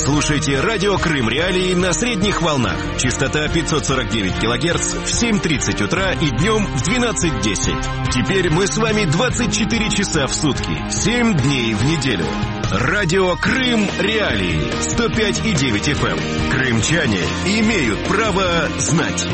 Слушайте радио Крым Реалии на средних волнах. Частота 549 кГц в 7:30 утра и днем в 12:10. Теперь мы с вами 24 часа в сутки, 7 дней в неделю. Радио Крым Реалии 105,9 FM. Крымчане имеют право знать.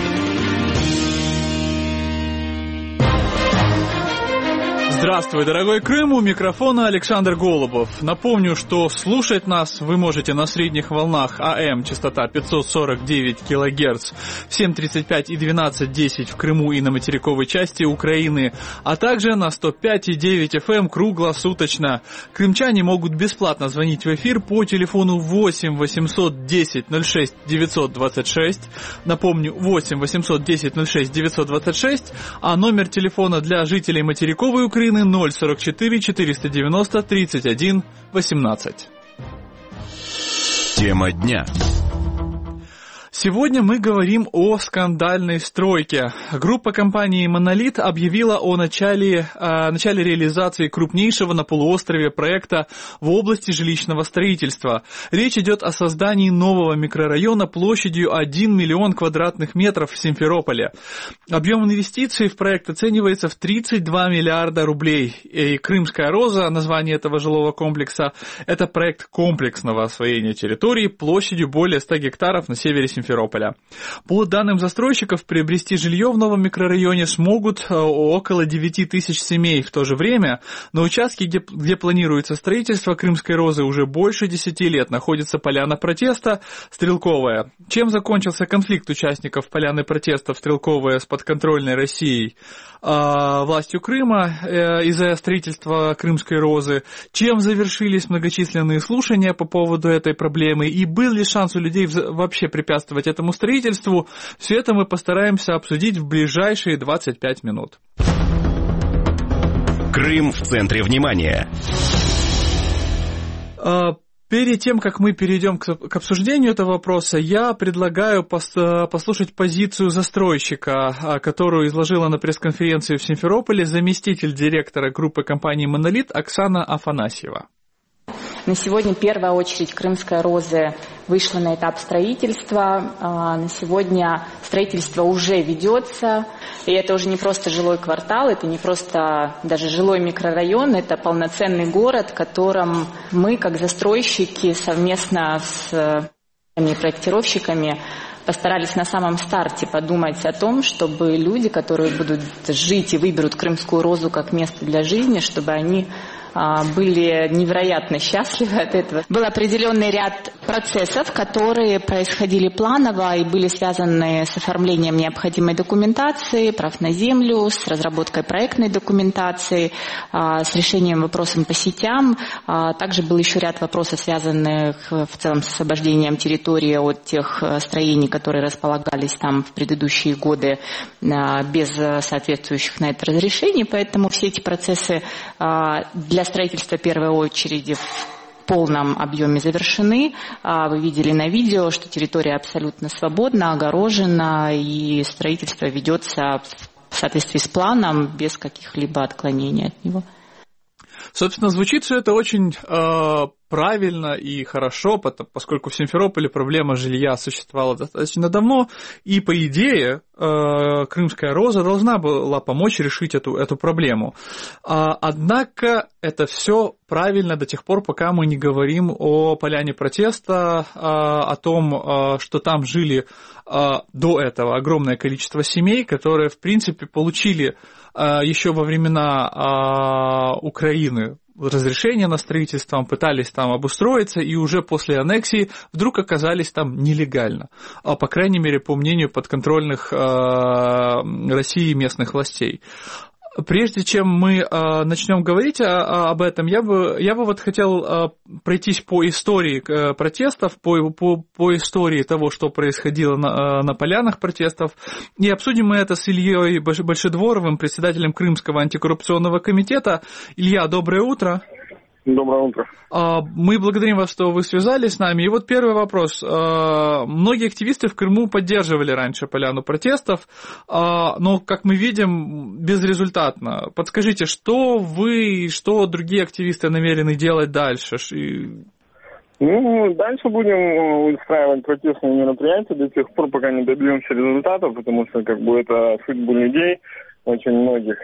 Здравствуй, дорогой Крым, у микрофона Александр Голубов. Напомню, что слушать нас вы можете на средних волнах АМ, частота 549 кГц, в 7:35 и 12:10 в Крыму и на материковой части Украины, а также на 105,9 FM круглосуточно. Крымчане могут бесплатно звонить в эфир по телефону 8 810 06 926, напомню, 8 810 06 926, а номер телефона для жителей материковой Украины 044 490 31 18. Тема дня. Сегодня мы говорим о скандальной стройке. Группа компании «Монолит» объявила о начале реализации крупнейшего на полуострове проекта в области жилищного строительства. Речь идет о создании нового микрорайона площадью 1 миллион квадратных метров в Симферополе. Объем инвестиций в проект оценивается в 32 миллиарда рублей. И «Крымская роза», название этого жилого комплекса, это проект комплексного освоения территории площадью более 100 гектаров на севере Симферополя. По данным застройщиков, приобрести жилье в новом микрорайоне смогут около 9 тысяч семей. В то же время на участке, где планируется строительство Крымской розы, уже больше 10 лет находится поляна протеста Стрелковая. Чем закончился конфликт участников поляны протеста Стрелковая с подконтрольной Россией властью Крыма из-за строительства Крымской розы? Чем завершились многочисленные слушания по поводу этой проблемы? И был ли шанс у людей вообще препятствовать этому строительству? Все это мы постараемся обсудить в ближайшие 25 минут. Крым в центре внимания. Перед тем, как мы перейдем к обсуждению этого вопроса, я предлагаю послушать позицию застройщика, которую изложила на пресс-конференции в Симферополе заместитель директора группы компании «Монолит» Оксана Афанасьева. На сегодня первая очередь Крымской розы вышла на этап строительства. На сегодня строительство уже ведется. И это уже не просто жилой квартал, это не просто даже жилой микрорайон, это полноценный город, в котором мы, как застройщики, совместно с проектировщиками постарались на самом старте подумать о том, чтобы люди, которые будут жить и выберут Крымскую розу как место для жизни, чтобы они были невероятно счастливы от этого. Был определенный ряд процессов, которые происходили планово и были связаны с оформлением необходимой документации, прав на землю, с разработкой проектной документации, с решением вопросов по сетям. Также был еще ряд вопросов, связанных в целом с освобождением территории от тех строений, которые располагались там в предыдущие годы без соответствующих на это разрешений. Поэтому все эти процессы для строительства в первой очереди в полном объеме завершены. Вы видели на видео, что территория абсолютно свободна, огорожена, и строительство ведется в соответствии с планом, без каких-либо отклонений от него. Собственно, звучит все это очень правильно и хорошо, поскольку в Симферополе проблема жилья существовала достаточно давно, и, по идее, Крымская роза должна была помочь решить эту проблему. Однако это все правильно до тех пор, пока мы не говорим о поляне протеста, о том, что там жили до этого огромное количество семей, которые, в принципе, получили еще во времена Украины разрешение на строительство, пытались там обустроиться и уже после аннексии вдруг оказались там нелегально, по крайней мере, по мнению подконтрольных России местных властей. Прежде чем мы начнем говорить об этом, я бы вот хотел пройтись по истории протестов, по истории того, что происходило на полянах протестов, и обсудим мы это с Ильей Большедворовым, председателем Крымского антикоррупционного комитета. Илья, доброе утро. Доброе утро. Мы благодарим вас, что вы связались с нами. И вот первый вопрос. Многие активисты в Крыму поддерживали раньше поляну протестов, но, как мы видим, безрезультатно. Подскажите, что вы и что другие активисты намерены делать дальше? Ну, дальше будем устраивать протестные мероприятия до тех пор, пока не добьемся результатов, потому что как бы это судьбы людей. Очень многих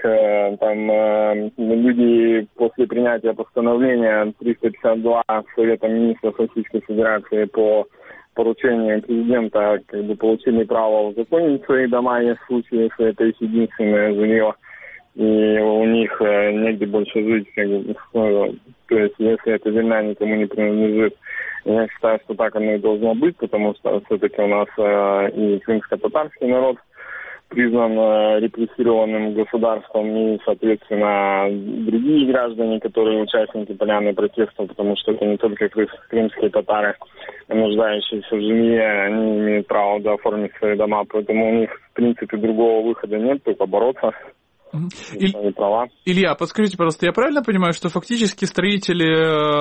люди после принятия постановления 352 Совета министров Российской Федерации по поручению президента как бы получили право узаконить свои дома, есть случаи, если это их единственное жилье, и у них негде больше жить, как бы, то есть если эта земля никому не принадлежит. Я считаю, что так оно и должно быть, потому что все-таки у нас и крымско-татарский народ признан репрессированным государством и, соответственно, другие граждане, которые участники поляны протестов, потому что это не только крымские татары, нуждающиеся в жилье, они имеют право оформить свои дома, поэтому у них, в принципе, другого выхода нет, только бороться. Илья, подскажите, пожалуйста, я правильно понимаю, что фактически строители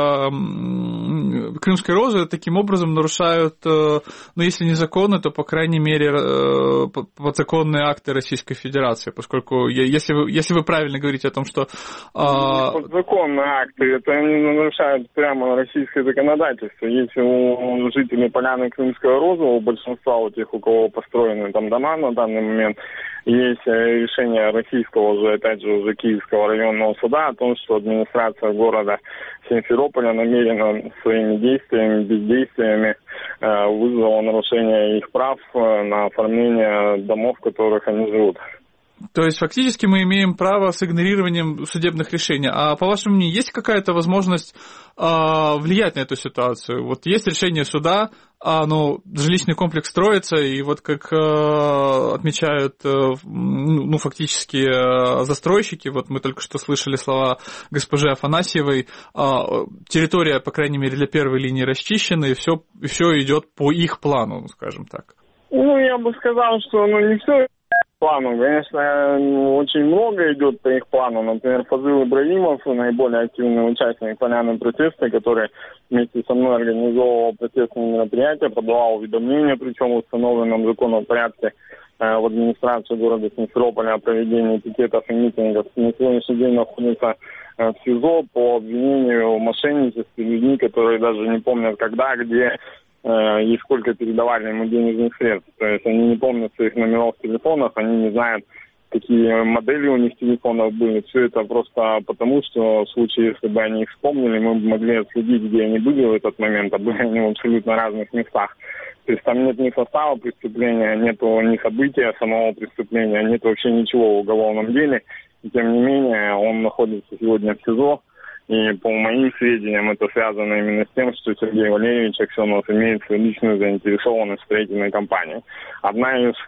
Крымской розы таким образом нарушают, ну, если не законы, то, по крайней мере, подзаконные акты Российской Федерации, поскольку, если вы правильно говорите о том, что... Подзаконные акты, это они нарушают прямо российское законодательство. Если у жителей поляны Крымская роза, у большинства у тех, у кого построены там дома на данный момент, есть решение российского же, опять же, уже Киевского районного суда о том, что администрация города Симферополя намеренно своими действиями, бездействиями вызвала нарушение их прав на оформление домов, в которых они живут. То есть фактически мы имеем право с игнорированием судебных решений. А по вашему мнению, есть какая-то возможность влиять на эту ситуацию? Вот есть решение суда, жилищный комплекс строится, и вот как отмечают фактически застройщики, вот мы только что слышали слова госпожи Афанасьевой, территория, по крайней мере, для первой линии расчищена, и все идет по их плану, скажем так. Я бы сказал, что не все плану. Конечно, очень много идет по их плану. Например, Фазыл Ибрагимов, наиболее активный участник поляны протеста, который вместе со мной организовывал протестные мероприятия, подавал уведомления, причем в установленном законном порядке в администрацию города Симферополя о проведении пикетов и митингов. На сегодняшний день находится в СИЗО по обвинению в мошенничестве людьми, которые даже не помнят когда, где и сколько передавали ему денежных средств. То есть они не помнят своих номеров телефонов, они не знают, какие модели у них телефонов были. Все это просто потому, что в случае, если бы они их вспомнили, мы бы могли отследить, где они были в этот момент, а были они в абсолютно разных местах. То есть там нет ни состава преступления, нет ни события самого преступления, нет вообще ничего в уголовном деле. И тем не менее, он находится сегодня в СИЗО. И по моим сведениям это связано именно с тем, что Сергей Валерьевич Аксенов имеет личную заинтересованность в строительной компании. Одна из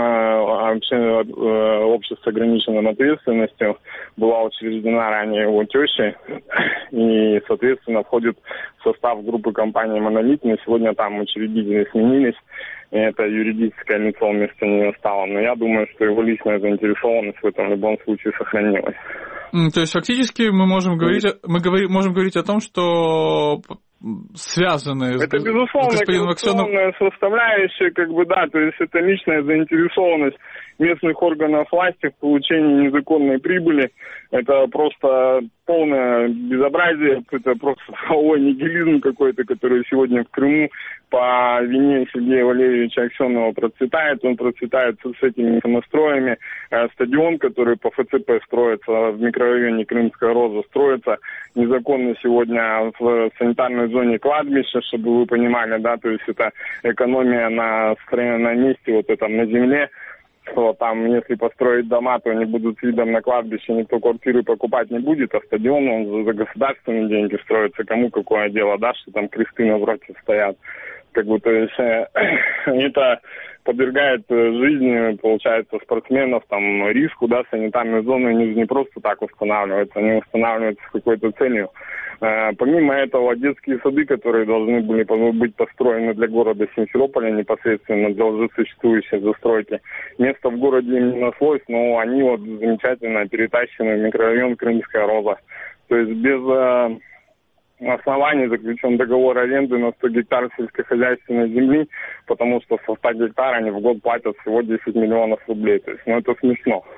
обществ с ограниченной ответственностью была учреждена ранее его тещей и, соответственно, входит в состав группы компании «Монолит». Но сегодня там учредители сменились, и это юридическое лицо вместо нее стало. Но я думаю, что его личная заинтересованность в этом в любом случае сохранилась. То есть фактически мы можем говорить о том, что связаны с господином Аксеновым. Это, безусловно, составляющая, то есть это личная заинтересованность местных органов власти в получении незаконной прибыли. Это просто полное безобразие, это просто нигилизм какой-то, который сегодня в Крыму по вине Сергея Валерьевича Аксенова процветает. Он процветает с этими самостроями. Стадион, который по ФЦП строится в микрорайоне Крымская роза, строится незаконно сегодня в санитарной зоне кладбища, чтобы вы понимали, то есть это экономия на месте, на земле. Что там, если построить дома, то они будут с видом на кладбище, никто квартиры покупать не будет, а стадион, он за государственные деньги строится, кому какое дело, что там кресты напротив стоят. То есть это подвергает жизни, получается, спортсменов риску, санитарные зоны не просто так устанавливаются, они устанавливаются с какой-то целью. Помимо этого, детские сады, которые должны были быть построены для города Симферополя непосредственно для уже существующей застройки, место в городе им не нашлось, но они замечательно перетащены в микрорайон Крымская роза. То есть без оснований заключен договор аренды на 100 гектар сельскохозяйственной земли, потому что со 100 гектар они в год платят всего 10 миллионов рублей. То есть, это смешно.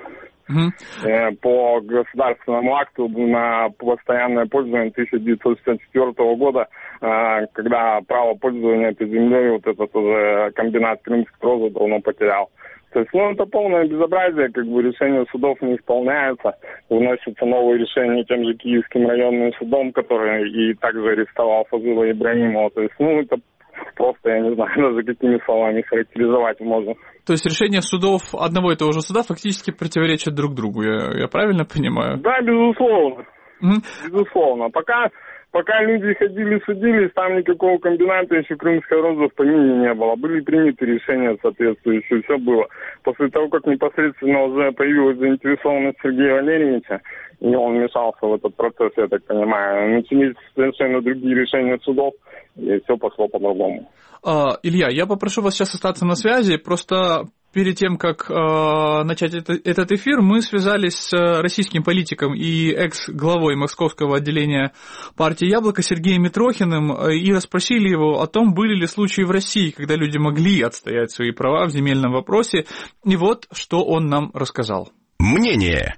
по государственному акту на постоянное пользование 1964 года, когда право пользования этой землей вот этот уже комбинат Крымской розы давно потерял. То есть, это полное безобразие, решения судов не исполняются, выносятся новые решения тем же Киевским районным судом, который и также арестовал Фазыла Ибрагимова. То есть, это просто, я не знаю, даже какими словами характеризовать можно. То есть решения судов одного и того же суда фактически противоречат друг другу, я правильно понимаю? Да, безусловно. Безусловно. Пока люди ходили, судились, там никакого комбината еще Крымская роза в помине не было. Были приняты решения соответствующие, все было. После того, как непосредственно уже появилась заинтересованность Сергея Валерьевича, и он вмешался в этот процесс, я так понимаю, начались совершенно другие решения судов, и все пошло по-другому. Илья, я попрошу вас сейчас остаться на связи, просто... Перед тем, как начать этот эфир, мы связались с российским политиком и экс-главой московского отделения партии «Яблоко» Сергеем Митрохиным и расспросили его о том, были ли случаи в России, когда люди могли отстоять свои права в земельном вопросе. И вот, что он нам рассказал. Мнение.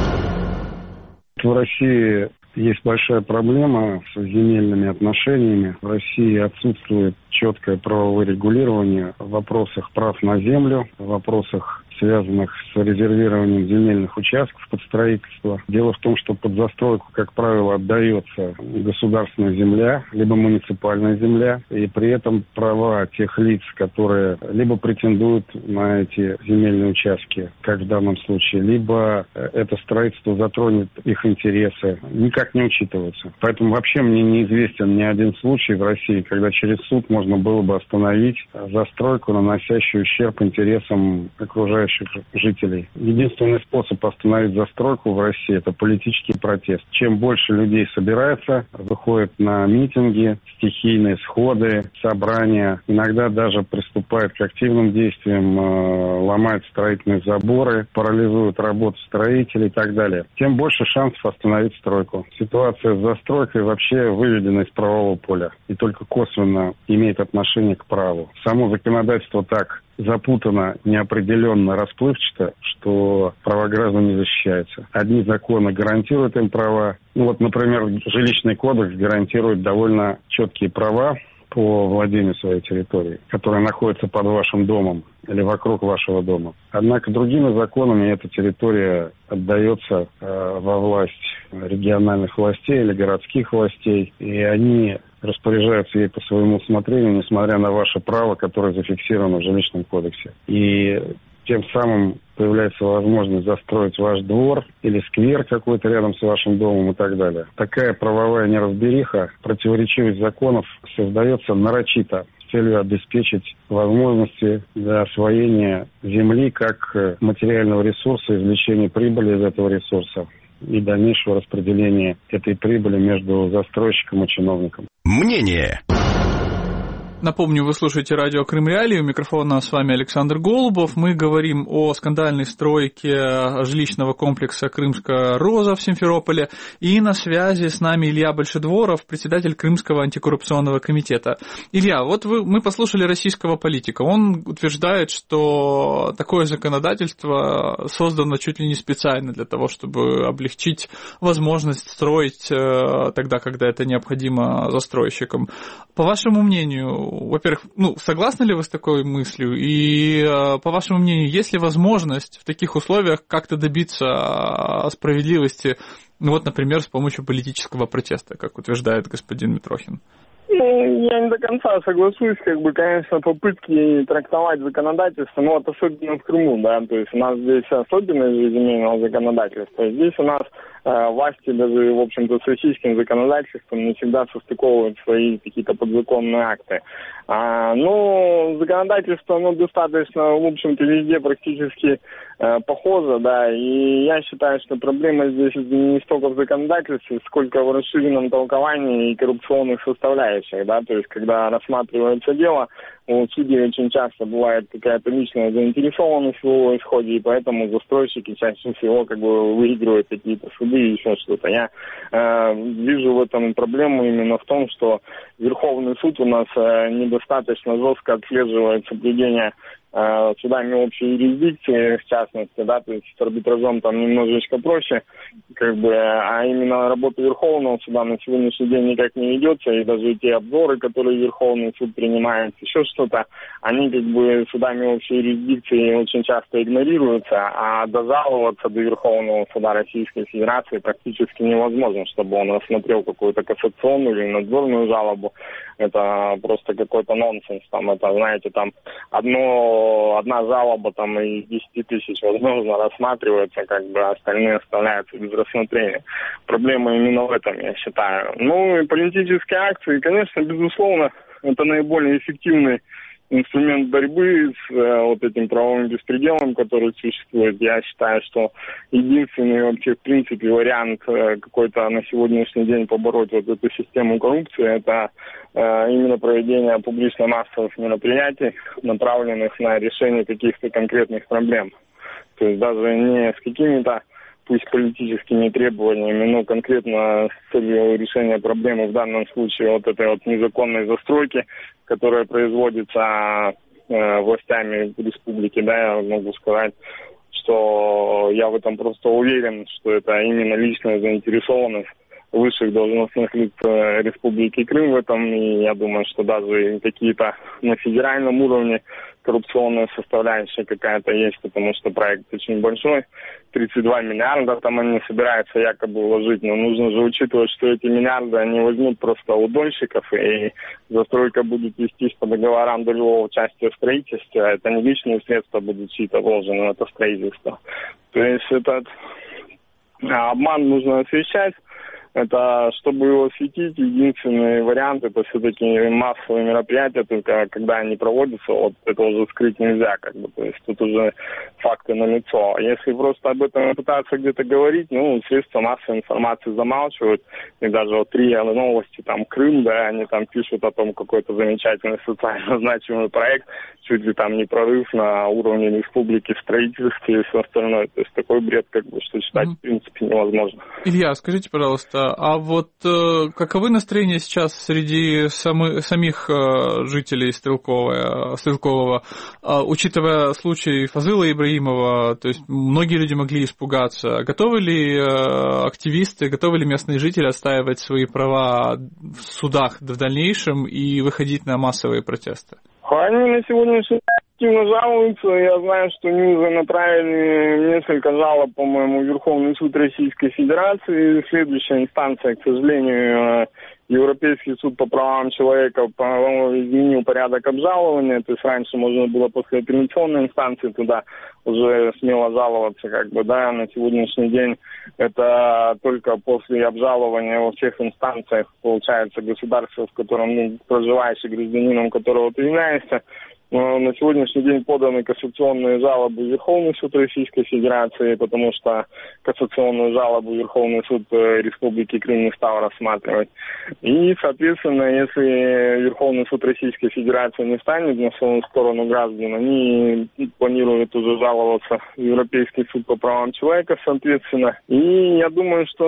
В России есть большая проблема с земельными отношениями. В России отсутствует четкое правовое регулирование в вопросах прав на землю, в вопросах, связанных с резервированием земельных участков под строительство. Дело в том, что под застройку, как правило, отдается государственная земля, либо муниципальная земля, и при этом права тех лиц, которые либо претендуют на эти земельные участки, как в данном случае, либо это строительство затронет их интересы, никак не учитываются. Поэтому вообще мне неизвестен ни один случай в России, когда через суд можно было бы остановить застройку, наносящую ущерб интересам окружающих жителей. Единственный способ остановить застройку в России – это политический протест. Чем больше людей собирается, выходит на митинги, стихийные сходы, собрания, иногда даже приступает к активным действиям, ломает строительные заборы, парализует работу строителей и так далее, тем больше шансов остановить стройку. Ситуация с застройкой вообще выведена из правового поля и только косвенно имеет отношение к праву. Само законодательство так запутано, неопределенно, расплывчато, что права граждан не защищаются. Одни законы гарантируют им права. Например, жилищный кодекс гарантирует довольно четкие права по владению своей территорией, которая находится под вашим домом или вокруг вашего дома. Однако другими законами эта территория отдается во власть региональных властей или городских властей, и они распоряжаются ей по своему усмотрению, несмотря на ваше право, которое зафиксировано в жилищном кодексе. И тем самым появляется возможность застроить ваш двор или сквер какой-то рядом с вашим домом и так далее. Такая правовая неразбериха, противоречивость законов создается нарочито с целью обеспечить возможности для освоения земли как материального ресурса, извлечения прибыли из этого ресурса и дальнейшего распределения этой прибыли между застройщиком и чиновником. Мнение. Напомню, вы слушаете радио Крым Реалии, у микрофона с вами Александр Голубов. Мы говорим о скандальной стройке жилищного комплекса «Крымская роза» в Симферополе. И на связи с нами Илья Большедворов, председатель Крымского антикоррупционного комитета. Илья, мы послушали российского политика. Он утверждает, что такое законодательство создано чуть ли не специально для того, чтобы облегчить возможность строить тогда, когда это необходимо застройщикам. По вашему мнению, во-первых, согласны ли вы с такой мыслью? И, по вашему мнению, есть ли возможность в таких условиях как-то добиться справедливости, например, с помощью политического протеста, как утверждает господин Митрохин? Я не до конца соглашусь, конечно, попытки трактовать законодательство, особенно в Крыму, да, то есть у нас здесь особенность земельного законодательства, здесь у нас власти даже, в общем-то, с российским законодательством не всегда состыковывают свои какие-то подзаконные акты. Законодательство, достаточно, в общем-то, везде практически похоже, да, и я считаю, что проблема здесь не столько в законодательстве, сколько в расширенном толковании и коррупционных составляющих, да, то есть, когда рассматривается дело, у судей очень часто бывает какая-то личная заинтересованность в его исходе, и поэтому застройщики чаще всего выигрывают какие-то суды и еще что-то. Я вижу в этом проблему именно в том, что Верховный суд у нас недостаточно жестко отслеживает соблюдение судами общей юрисдикции, в частности, да, то есть с арбитражом там немножечко проще, как бы, а именно работа Верховного суда на сегодняшний день никак не ведется, и даже те обзоры, которые Верховный суд принимает, еще что-то, они как бы судами общей юрисдикции очень часто игнорируются, а дожаловаться до Верховного суда Российской Федерации практически невозможно, чтобы он рассмотрел какую-то кассационную или надзорную жалобу. Это просто какой-то нонсенс, там, это, знаете, там, одна жалоба там из 10 тысяч, возможно, рассматривается, как бы, остальные оставляются без рассмотрения. Проблема именно в этом, я считаю. Ну, и политические акции, конечно, безусловно, это наиболее эффективный инструмент борьбы с вот этим правовым беспределом, который существует. Я считаю, что единственный вообще, в принципе, вариант какой-то на сегодняшний день побороть вот эту систему коррупции, это именно проведение публично-массовых мероприятий, направленных на решение каких-то конкретных проблем. То есть даже не с какими-то, пусть политическими требованиями, но конкретно с целью решения проблемы, в данном случае вот этой вот незаконной застройки, которая производится властями республики, да, я могу сказать, что я в этом просто уверен, что это именно личная заинтересованность высших должностных лиц Республики Крым в этом, и я думаю, что даже какие-то на федеральном уровне коррупционная составляющая какая-то есть, потому что проект очень большой, 32 миллиарда там они собираются якобы вложить, но нужно же учитывать, что эти миллиарды они возьмут просто у дольщиков, и застройка будет вестись по договорам долевого участия в строительстве, а это не личные средства будут чьи-то вложены в это строительство. То есть этот обман нужно освещать. Это, чтобы его осветить, единственный вариант, это все-таки массовые мероприятия, только когда они проводятся, вот это уже скрыть нельзя, как бы, то есть тут уже факты налицо. Если просто об этом пытаться где-то говорить, ну, средства массовой информации замалчивают, и даже вот РИА Новости, там, Крым, да, они там пишут о том, какой-то замечательный социально значимый проект, чуть ли там не прорыв на уровне республики в строительстве и все остальное, то есть такой бред, как бы, что читать, в принципе, невозможно. Илья, скажите, пожалуйста, а вот каковы настроения сейчас среди самих жителей Стрелкового, учитывая случай Фазыла Ибраимова, то есть многие люди могли испугаться, готовы ли активисты, готовы ли местные жители отстаивать свои права в судах в дальнейшем и выходить на массовые протесты? Они на сегодняшний день активно жалуются. Я знаю, что НИУЗы направили несколько жалоб, по-моему, в Верховный суд Российской Федерации. Следующая инстанция, к сожалению, Европейский суд по правам человека, по-моему, изменил порядок обжалования. То есть раньше можно было после апелляционной инстанции туда уже смело жаловаться, как бы, да, на сегодняшний день это только после обжалования во всех инстанциях, получается, государство, в котором проживаешь и гражданином которого ты являешься. Но на сегодняшний день поданы кассационные жалобы в Верховный суд Российской Федерации, потому что кассационную жалобу Верховный суд Республики Крым не стал рассматривать. И, соответственно, если Верховный суд Российской Федерации не станет на свою сторону граждан, они планируют уже жаловаться в Европейский суд по правам человека, соответственно. И я думаю, что,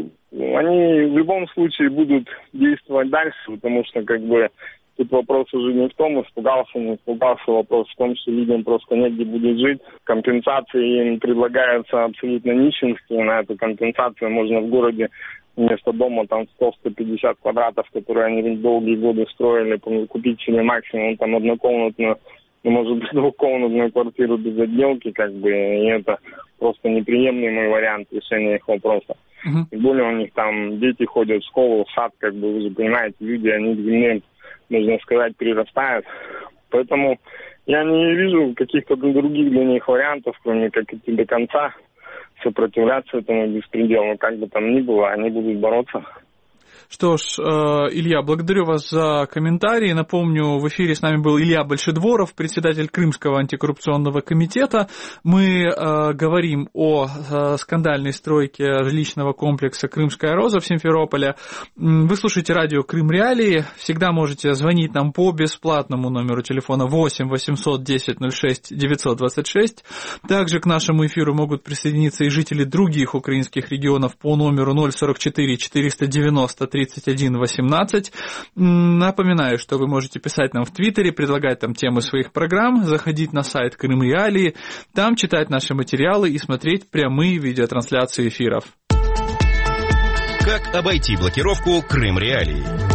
они в любом случае будут действовать дальше, потому что, как бы, тут вопрос уже не в том, испугался, не испугался, вопрос в том, что людям просто негде будет жить. Компенсации им предлагаются абсолютно нищенские. На эту компенсацию можно в городе вместо дома там 100-150 квадратов, которые они долгие годы строили, купить себе максимум там однокомнатную, может быть, двухкомнатную квартиру без отделки, как бы, и это просто неприемлемый вариант решения их вопроса. Тем более у них там дети ходят в школу, в сад, как бы, вы же понимаете, люди, они к земле, можно сказать, прирастают. Поэтому я не вижу каких-то других для них вариантов, кроме как идти до конца, сопротивляться этому беспределу. Как бы там ни было, они будут бороться. Что ж, Илья, благодарю вас за комментарии. Напомню, в эфире с нами был Илья Большедворов, председатель Крымского антикоррупционного комитета. Мы говорим о скандальной стройке жилищного комплекса «Крымская роза» в Симферополе. Вы слушаете радио «Крым Реалии». Всегда можете звонить нам по бесплатному номеру телефона 8 800 10 06 926. Также к нашему эфиру могут присоединиться и жители других украинских регионов по номеру 044 490 31 18. Напоминаю, что вы можете писать нам в Твиттере, предлагать там темы своих программ, заходить на сайт Крым Реалии, там читать наши материалы и смотреть прямые видеотрансляции эфиров. Как обойти блокировку Крым Реалии?